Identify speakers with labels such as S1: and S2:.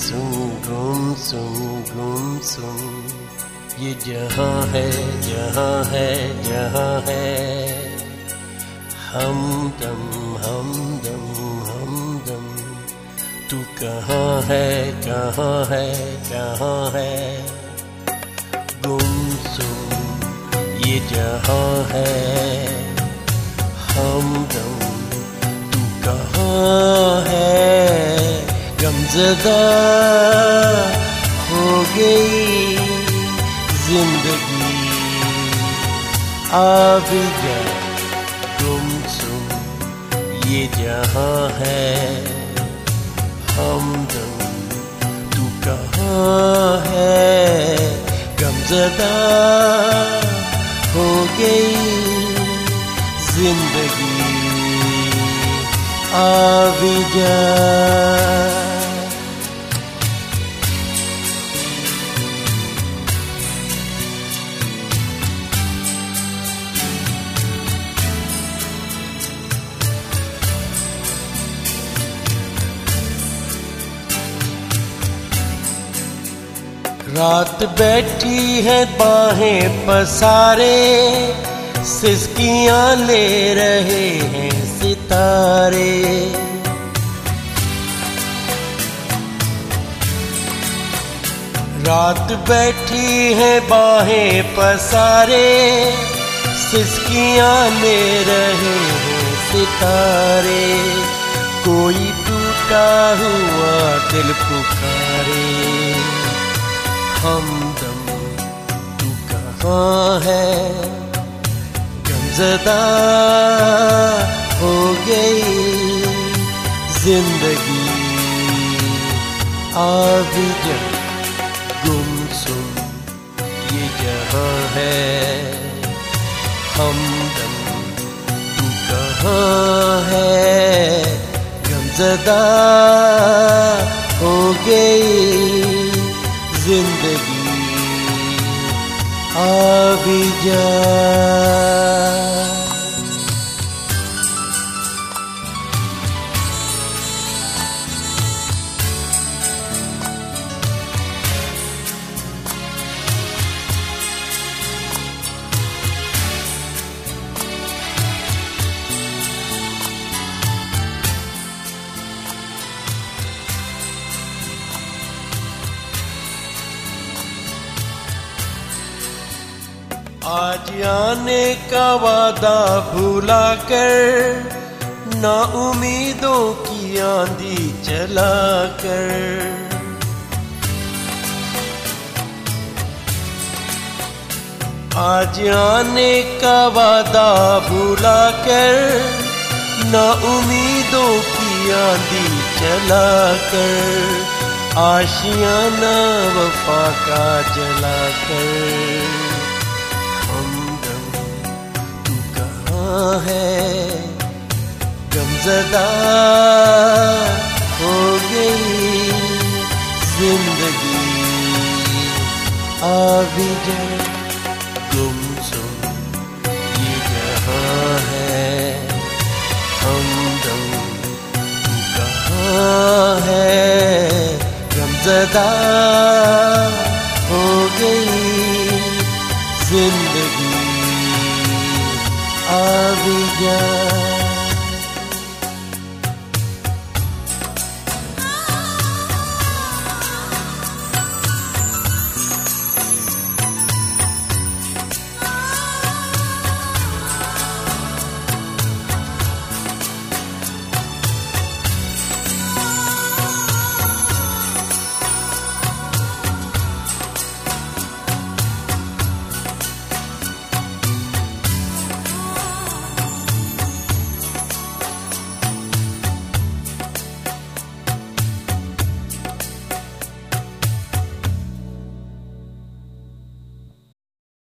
S1: गुमसुम ये जहाँ है जहाँ है जहाँ है हमदम हमदम हमदम तू कहाँ है कहाँ है कहाँ है गुमसुम ये जहाँ है हमदम तू कहाँ है गमज़दा हो गई जिंदगी आबिदा गुमसुम ये जहाँ है हमदम तू कहाँ है गमज़दा हो गई जिंदगी आबिदा रात बैठी है बाहें पसारे सिसकियां ले रहे हैं सितारे रात बैठी है बाहें पसारे सिसकियां ले रहे हैं सितारे कोई टूटा हुआ दिल पुकारे हमदम तू कहाँ है गमज़दा हो गई जिंदगी आबिदा गुमसुम ये जहाँ है हमदम तू कहाँ है गमज़दा हो गई जिंदगी आबिदा आज आने का वादा भूला कर ना उम्मीदों की आंधी चला कर आज आने का वादा भूला कर ना उम्मीदों की आंधी चला कर आशियाना वफा का जला कर है गमज़दा हो गई जिंदगी आबिदा गुमसुम ये जहाँ है हमदम तू कहाँ है गमज़दा हो गई जिंदगी आबिदा